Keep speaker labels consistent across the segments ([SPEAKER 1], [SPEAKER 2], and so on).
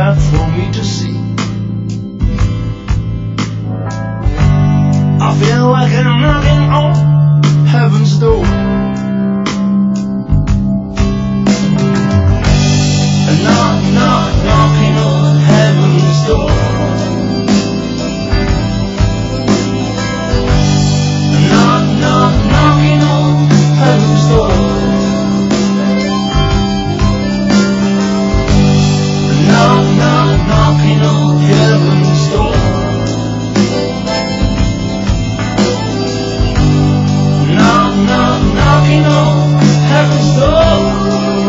[SPEAKER 1] out for me to see. I feel like I'm knocking on heaven's door. Knock, knock, knocking on heaven's door. Knock, knock, knocking on heaven's door. Knock, knock, knocking on heaven's door. Knock, knock, knocking on heaven's door.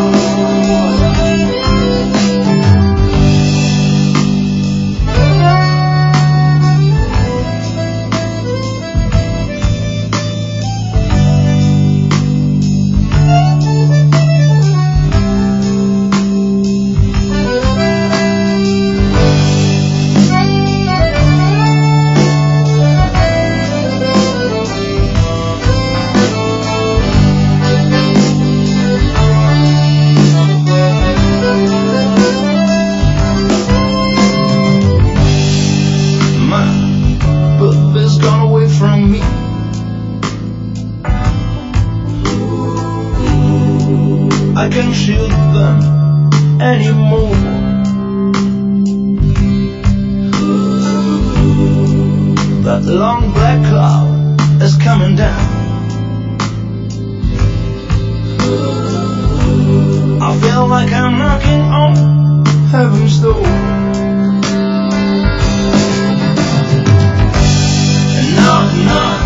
[SPEAKER 1] I can't shoot them anymore. That long black cloud is coming down. I feel like I'm knocking on heaven's door. Knock, knock.